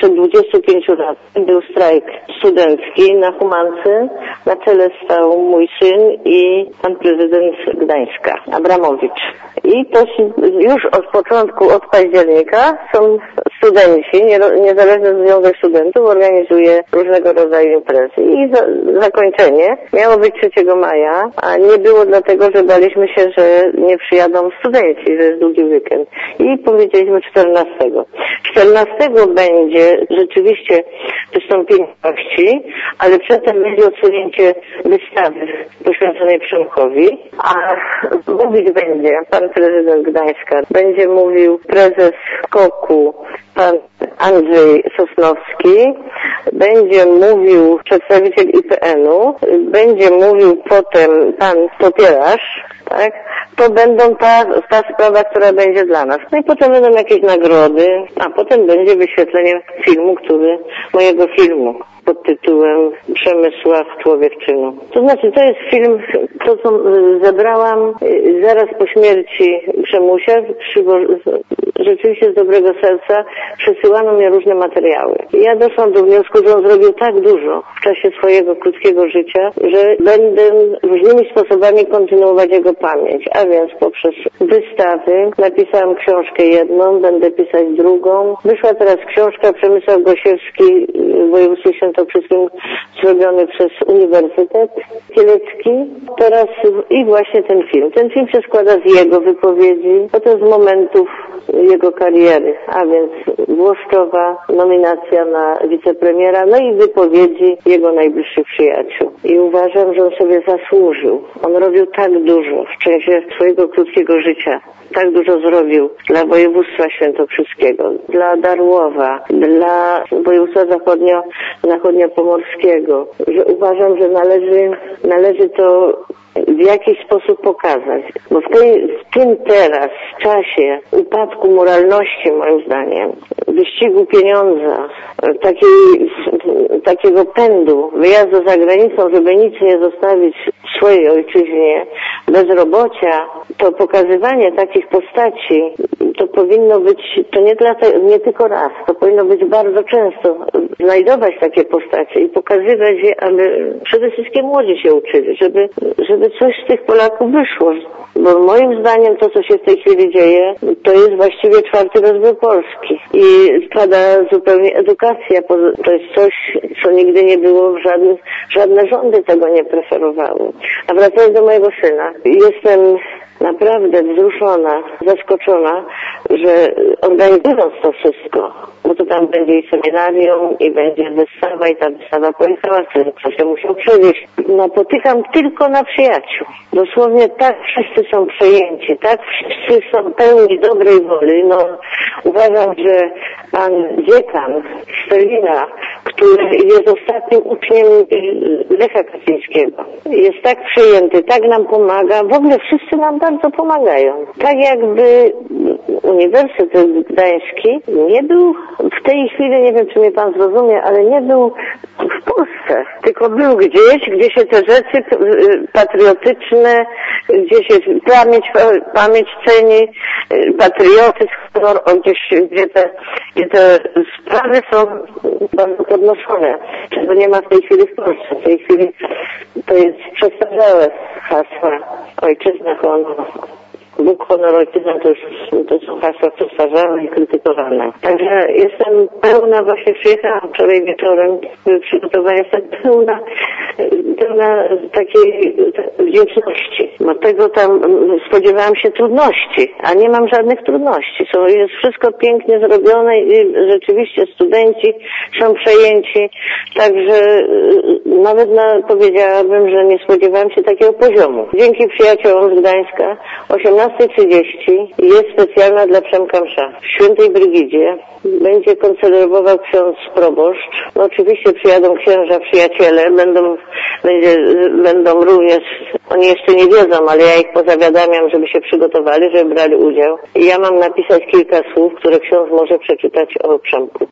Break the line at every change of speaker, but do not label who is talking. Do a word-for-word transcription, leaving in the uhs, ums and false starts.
Sprzed dwudziestu pięciu lat był strajk studencki na Humance. Na czele stał mój syn i pan prezydent Gdańska, Abramowicz. I to już od początku, od października są studenci, Niezależny Związek Studentów organizuje różnego rodzaju imprezy. I za, zakończenie miało być trzeciego maja, a nie było dlatego, że baliśmy się, że nie przyjadą studenci, że jest długi weekend. I powiedzieliśmy czternastego. czternastego będzie rzeczywiście wystąpienie gości, ale przedtem będzie odsunięcie wystawy poświęconej Przemkowi, a mówić będzie pan prezydent Gdańska, będzie mówił prezes KOK-u, pan Andrzej Sosnowski, będzie mówił przedstawiciel I P N-u, będzie mówił potem pan Popielarz, tak? To będą ta, ta sprawa, która będzie dla nas. No i potem będą jakieś nagrody, a potem będzie wyświetlenie filmu, który, mojego filmu pod tytułem Przemysław Człowiekczynu. To znaczy, to jest film, to co zebrałam zaraz po śmierci Przemusia. Rzeczywiście z dobrego serca przesyłano mi różne materiały. I ja doszłam do wniosku, że on zrobił tak dużo w czasie swojego krótkiego życia, że będę różnymi sposobami kontynuować jego pamięć. A więc poprzez wystawy napisałam książkę jedną, będę pisać drugą. Wyszła teraz książka Przemysław Gosiewski w województwie świętokrzyskim, zrobiony przez Uniwersytet Kielecki. Teraz i właśnie ten film. Ten film się składa z jego wypowiedzi, potem z momentów jego kariery, a więc Włoszczowa, nominacja na wicepremiera, no i wypowiedzi jego najbliższych przyjaciół. I uważam, że on sobie zasłużył. On robił tak dużo w czasie swojego krótkiego życia. Tak dużo zrobił dla województwa świętokrzyskiego, dla Darłowa, dla województwa zachodnio, zachodniopomorskiego, że uważam, że należy, należy to w jakiś sposób pokazać. Bo w, tej, w tym teraz czasie upadku moralności, moim zdaniem, wyścigu pieniądza, takiej, takiego pędu, wyjazdu za granicą, żeby nic nie zostawić w swojej ojczyźnie, bezrobocia, to pokazywanie takich postaci, to powinno być, to nie, dla te, nie tylko raz, to powinno być bardzo często, znajdować takie postacie i pokazywać je, aby przede wszystkim młodzi się uczyli, żeby, żeby coś z tych Polaków wyszło. Bo moim zdaniem to, co się w tej chwili dzieje, to jest właściwie czwarty rozwój Polski. I spada zupełnie edukacja. To jest coś, co nigdy nie było, żadne, żadne rządy tego nie preferowały. A wracając do mojego syna, jestem naprawdę wzruszona, zaskoczona, że organizując to wszystko, bo to tam będzie i seminarium, i będzie wystawa, i ta wystawa pojechała, co się musiał przewieźć. Napotykam tylko na przyjaciół. Dosłownie tak wszyscy są przejęci, tak wszyscy są pełni dobrej woli. No, uważam, że pan dziekan Stelina, który jest ostatnim uczniem Lecha Kaczyńskiego, jest tak przejęty, tak nam pomaga, w ogóle wszyscy nam bardzo pomagają. Tak jakby Uniwersytet Gdański nie był w tej chwili, nie wiem czy mnie pan zrozumie, ale nie był w Polsce, tylko był gdzieś, gdzie się te rzeczy patriotyczne, gdzie się pamięć, pamięć ceni, patriotyzm, gdzieś, gdzie te, gdzie te sprawy są bardzo podnoszone, czego nie ma w tej chwili w Polsce. W tej chwili to jest przestarzałe hasła ojczyzna, honor. Bóg, honor, ojczyzna to już to są hasła przestarzałe i krytykowane. Także jestem pełna, właśnie przyjechałam wczoraj wieczorem, przygotowania, jestem pełna, pełna takiej wdzięczności. Bo tego tam spodziewałam się trudności, a nie mam żadnych trudności. Są, jest wszystko pięknie zrobione i rzeczywiście studenci są przejęci. Także nawet na, powiedziałabym, że nie spodziewałam się takiego poziomu. Dzięki przyjaciołom z Gdańska osiemnasta trzydzieści jest specjalna dla Przemka msza. W Świętej Brygidzie będzie koncelebrował ksiądz proboszcz. No oczywiście przyjadą księża, przyjaciele, będą, będzie, będą również, oni jeszcze nie wiedzą, ale ja ich pozawiadamiam, żeby się przygotowali, żeby brali udział. I ja mam napisać kilka słów, które ksiądz może przeczytać o Przemku.